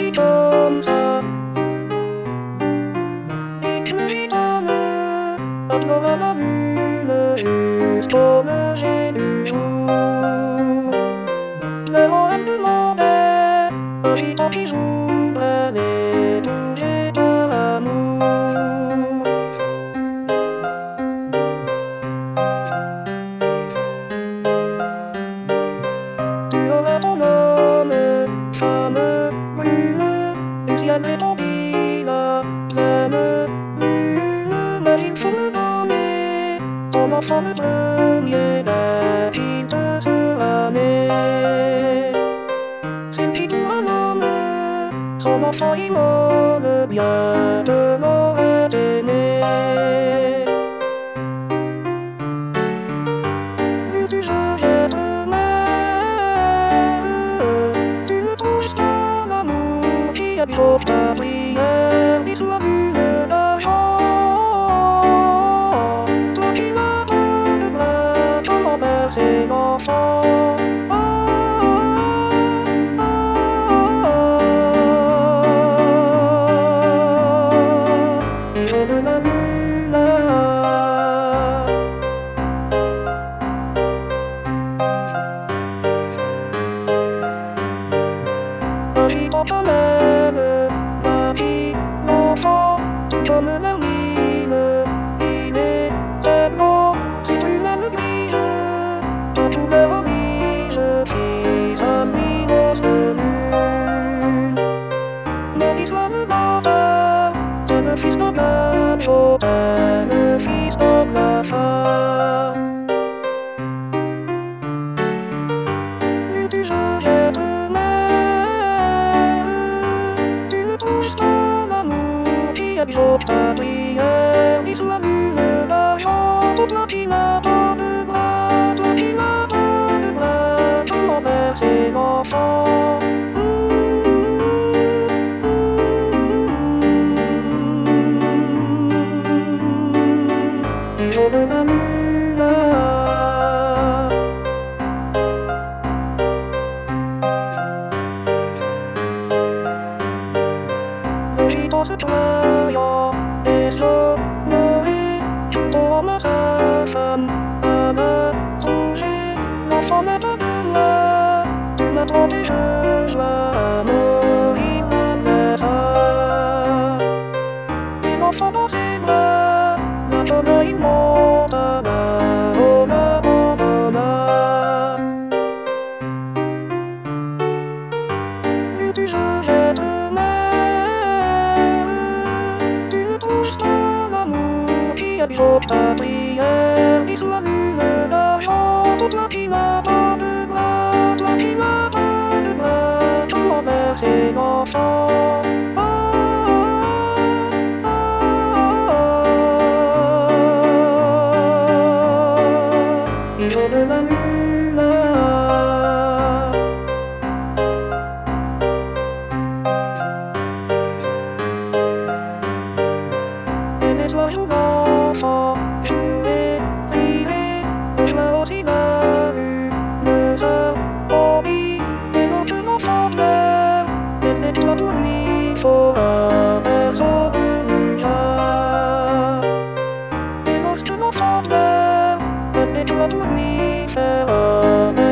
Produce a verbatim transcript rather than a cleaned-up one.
vie comme ça. Et que gitane, adore la lune jusqu'au lever du jour. Le roi elle demandait, un gitan qui joue, elle est touchée par l'amour. Tu aurais ton homme, femme, brûle, et si elle répondit la pleine lune, mais il faut me donner ton enfant le premier dès qu'il te sera né. C'est qui pour un homme, son enfant immole, bien de l'aurait aimé. Tu joues cette mère, tu me touches dans l'amour qui absorbe ta prière, dis sous la lune d'argent. Toi qui m'as de bras, comment bercer l'enfant. Quand on aime la vie, l'enfant, comme l'hermine, il est tellement, si tu l'aimes grise, ton couleur oblige, fils aminos de lune. Mon islam menteur, t'es le fils de la Chopin, le fils de la femme. Tu joues cette absorbe ta prière, dis sous la lune d'argent, pour toi qui n'as pas de bras, toi qui n'as pas de bras, comment bercer l'enfant. Jour de la lune, le gitan se ployant et s'honorer, tourne sa femme à me trouver. L'enfant n'est pas de là, tu m'as trompé, je joie, mourir malgré ça. Et l'enfant dans ses bras, la pomme il monte à la, on abandonna. Et tu joues cette absorbe ta prière, dis sous la lune d'argent, pour toi qui n'as pas de bras, toi qui n'as pas de bras, comment bercer l'enfant. Et jour de la lune, et les soirs l'enfant, jouer, rire, joie aussi la rue, le sort, hobby, et l'autre l'enfant pleure, et les toits pour lui, faut un berceau de chat. Et lorsque l'enfant pleure, et les toits pour lui, faire un